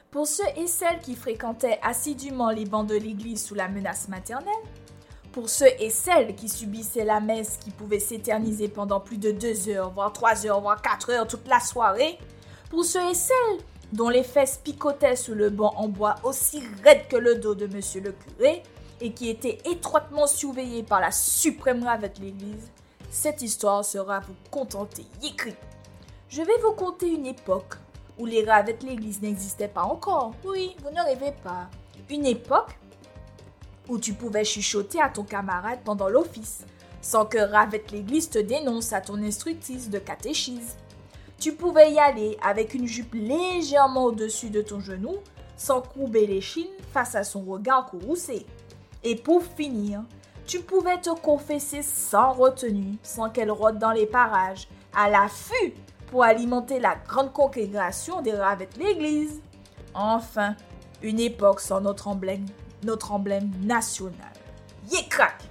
Pour ceux et celles qui fréquentaient assidûment les bancs de l'église sous la menace maternelle, pour ceux et celles qui subissaient la messe qui pouvait s'éterniser pendant plus de 2 heures, voire 3 heures, voire 4 heures toute la soirée, pour ceux et celles dont les fesses picotaient sous le banc en bois aussi raide que le dos de monsieur le curé et qui étaient étroitement surveillés par la suprême ravette l'église, cette histoire sera vous contenter yécri. Je vais vous conter une époque où les ravettes l'église n'existaient pas encore. Oui, vous ne rêvez pas. Une époque où tu pouvais chuchoter à ton camarade pendant l'office, sans que ravette l'église te dénonce à ton instructrice de catéchisme. Tu pouvais y aller avec une jupe légèrement au-dessus de ton genou, sans courber l'échine face à son regard courroucé. Et pour finir, tu pouvais te confesser sans retenue, sans qu'elle rôde dans les parages, à l'affût pour alimenter la grande congrégation des ravettes l'église. Enfin, une époque sans notre emblème national. Yécrac!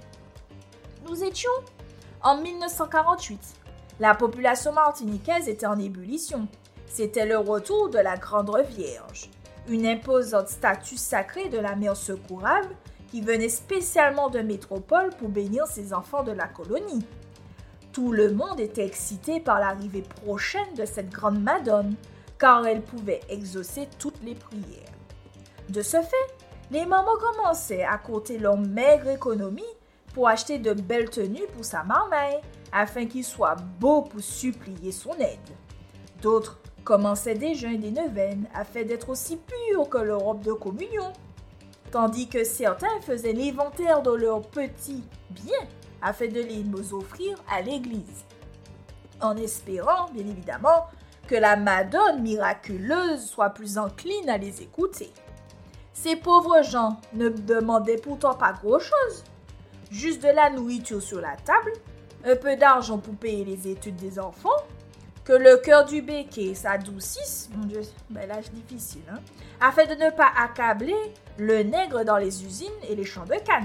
Nous étions en 1948. La population martiniquaise était en ébullition. C'était le retour de la Grande Vierge, une imposante statue sacrée de la mère secourable qui venait spécialement de métropole pour bénir ses enfants de la colonie. Tout le monde était excité par l'arrivée prochaine de cette grande madone, car elle pouvait exaucer toutes les prières. De ce fait, les mamans commençaient à compter leur maigre économie pour acheter de belles tenues pour sa marmaille, afin qu'il soit beau pour supplier son aide. D'autres commençaient des jeûnes et des neuvaines, afin d'être aussi purs que leur robe de communion, tandis que certains faisaient l'inventaire de leurs petits biens, afin de les offrir à l'église, en espérant, bien évidemment, que la Madone miraculeuse soit plus encline à les écouter. Ces pauvres gens ne demandaient pourtant pas grand-chose, juste de la nourriture sur la table, un peu d'argent pour payer les études des enfants, que le cœur du béquet s'adoucisse, mon Dieu, l'âge difficile, afin de ne pas accabler le nègre dans les usines et les champs de canne.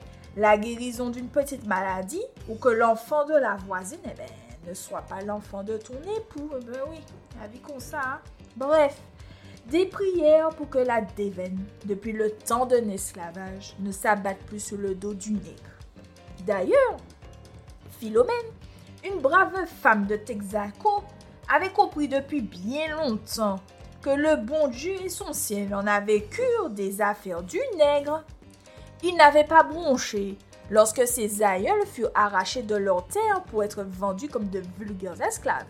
La guérison d'une petite maladie ou que l'enfant de la voisine ne soit pas l'enfant de ton époux. Oui, la vie comme ça. Bref, des prières pour que la déveine, depuis le temps de l'esclavage, ne s'abatte plus sur le dos du nègre. D'ailleurs, Philomène, une brave femme de Texaco, avait compris depuis bien longtemps que le bon Dieu et son ciel en avaient cure des affaires du nègre. Il n'avait pas bronché lorsque ses aïeuls furent arrachés de leur terre pour être vendus comme de vulgaires esclaves.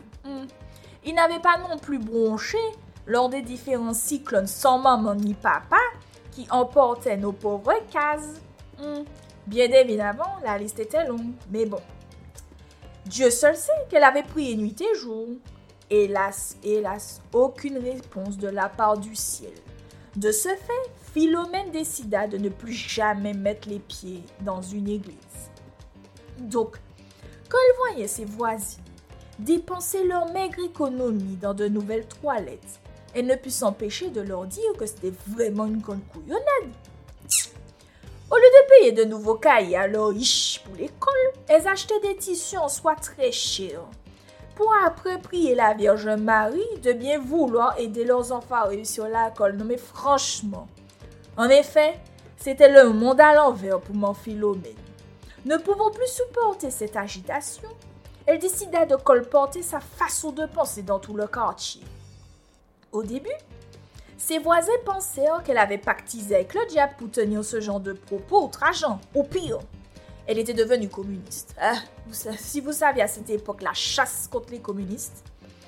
Il n'avait pas non plus bronché lors des différents cyclones sans maman ni papa qui emportaient nos pauvres cases. Bien évidemment, la liste était longue, mais bon. Dieu seul sait qu'elle avait prié nuit et jour. Hélas, aucune réponse de la part du ciel. De ce fait, Philomène décida de ne plus jamais mettre les pieds dans une église. Donc, quand elle voyait ses voisines dépenser leur maigre économie dans de nouvelles toilettes, elle ne put s'empêcher de leur dire que c'était vraiment une grande couillonnade. Au lieu de payer de nouveaux cahiers à leur riche pour l'école, elles achetaient des tissus en soie très chers, pour après prier la Vierge Marie de bien vouloir aider leurs enfants à réussir l'école. Non mais franchement, en effet, c'était le monde à l'envers pour mon Philomène. Ne pouvant plus supporter cette agitation, elle décida de colporter sa façon de penser dans tout le quartier. Au début, ses voisins pensèrent qu'elle avait pactisé avec le diable pour tenir ce genre de propos outrageants. Au pire, elle était devenue communiste. Si vous saviez à cette époque la chasse contre les communistes.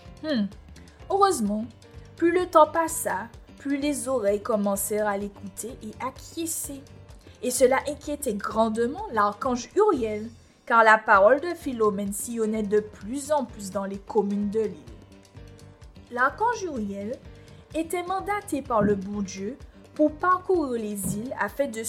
Heureusement, plus le temps passa, plus les oreilles commencèrent à l'écouter et acquiescer. Et cela inquiétait grandement l'archange Uriel, car la parole de Philomène sillonnait de plus en plus dans les communes de l'île. L'archange Uriel était mandaté par le bon Dieu pour parcourir les îles afin de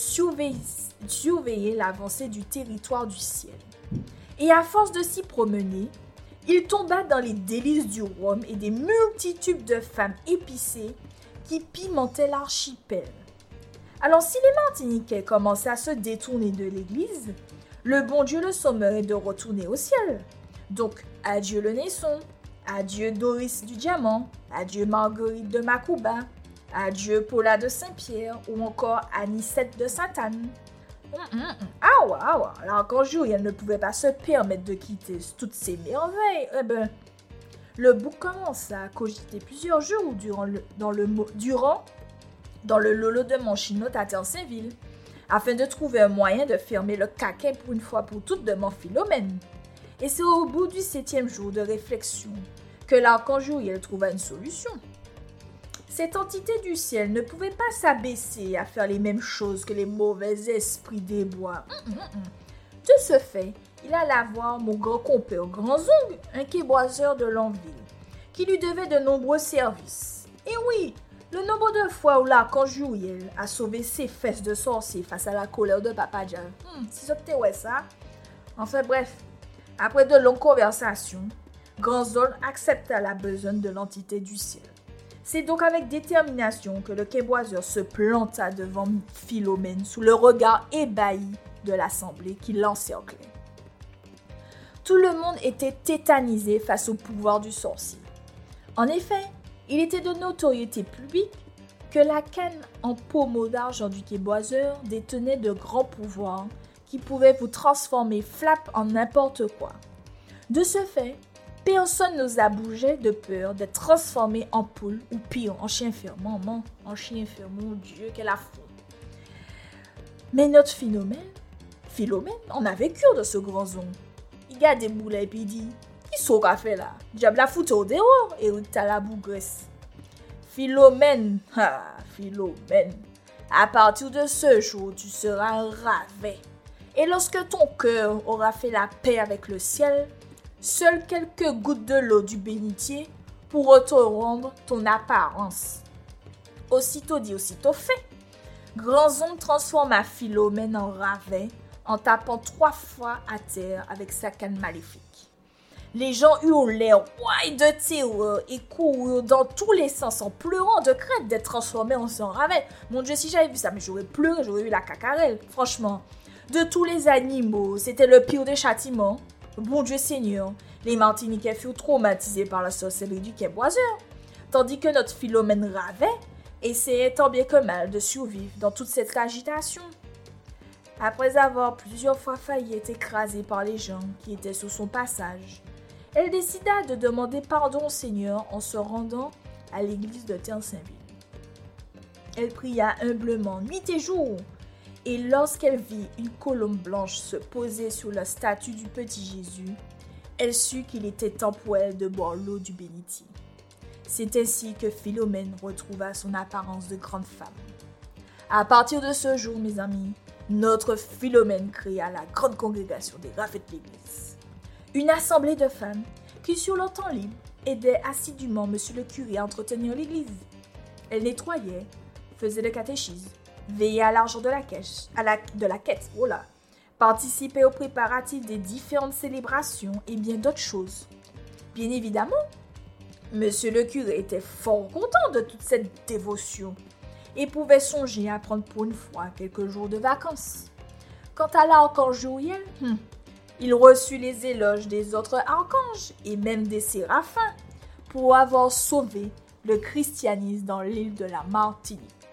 surveiller l'avancée du territoire du ciel. Et à force de s'y promener, il tomba dans les délices du rhum et des multitudes de femmes épicées qui pimentaient l'archipel. Alors si les Martiniquais commençaient à se détourner de l'église, le bon Dieu le sommerait de retourner au ciel. Donc, adieu le Naisson, adieu Doris du Diamant, adieu Marguerite de Macouba, Adieu Paula de Saint-Pierre ou encore Anicette de Sainte-Anne. Ah ouais, l'archange Uriel ne pouvait pas se permettre de quitter toutes ces merveilles. Le bouc commença à cogiter plusieurs jours dans le lolo de Monchinotte à Terre-Saint-Ville, afin de trouver un moyen de fermer le caquet pour une fois pour toutes de mon Philomène. Et c'est au bout du 7e jour de réflexion que l'archange Uriel trouva une solution. Cette entité du ciel ne pouvait pas s'abaisser à faire les mêmes choses que les mauvais esprits des bois. De ce fait, il alla voir mon grand compère Grandzong, un québoiseur de Longueville, qui lui devait de nombreux services. Et oui, le nombre de fois où l'archange Uriel a sauvé ses fesses de sorcier face à la colère de Papa Djan. Si c'était ouais ça. Enfin bref, après de longues conversations, Grandzong accepta la besogne de l'entité du ciel. C'est donc avec détermination que le québoiseur se planta devant Philomène sous le regard ébahi de l'assemblée qui l'encerclait. Tout le monde était tétanisé face au pouvoir du sorcier. En effet, il était de notoriété publique que la canne en pommeau d'argent du québoiseur détenait de grands pouvoirs qui pouvaient vous transformer flap en n'importe quoi. De ce fait, personne n'osa bouger de peur d'être transformé en poule ou pire, en chien fermant. Mon Dieu, quelle affront. Mais notre Philomène en avait cure de ce grand zon. Il garde des boulets et puis il dit, qui sont qu'a fait là? Diable la foute au dehors et où t'as la bougresse. Philomène, à partir de ce jour, tu seras un ravet. Et lorsque ton cœur aura fait la paix avec le ciel, seules quelques gouttes de l'eau du bénitier pourront te rendre ton apparence. Aussitôt dit, aussitôt fait. Grandzong transforma Philomène en ravet en tapant 3 fois à terre avec sa canne maléfique. Les gens hurlèrent ouaille de terreur et coururent dans tous les sens en pleurant de crainte d'être transformés en ravet. Mon Dieu, si j'avais vu ça, mais j'aurais pleuré, j'aurais eu la cacarelle, franchement. De tous les animaux, c'était le pire des châtiments. Bon Dieu Seigneur, les Martiniquais furent traumatisés par la sorcellerie du québoiseur, tandis que notre Philomène ravet essayait tant bien que mal de survivre dans toute cette agitation. Après avoir plusieurs fois failli être écrasée par les gens qui étaient sur son passage, elle décida de demander pardon au Seigneur en se rendant à l'église de Terre-Saint-Ville. Elle pria humblement nuit et jour, et lorsqu'elle vit une colombe blanche se poser sur la statue du petit Jésus, elle sut qu'il était temps pour elle de boire l'eau du bénitier. C'est ainsi que Philomène retrouva son apparence de grande femme. À partir de ce jour, mes amis, notre Philomène créa la grande congrégation des raffets de l'église. Une assemblée de femmes qui, sur leur temps libre, aidaient assidûment monsieur le curé à entretenir l'église. Elle nettoyait, faisait le catéchisme, veillait à l'argent de la quête, participait aux préparatifs des différentes célébrations et bien d'autres choses. Bien évidemment, monsieur le curé était fort content de toute cette dévotion et pouvait songer à prendre pour une fois quelques jours de vacances. Quant à l'archange Uriel, il reçut les éloges des autres archanges et même des séraphins pour avoir sauvé le christianisme dans l'île de la Martinique.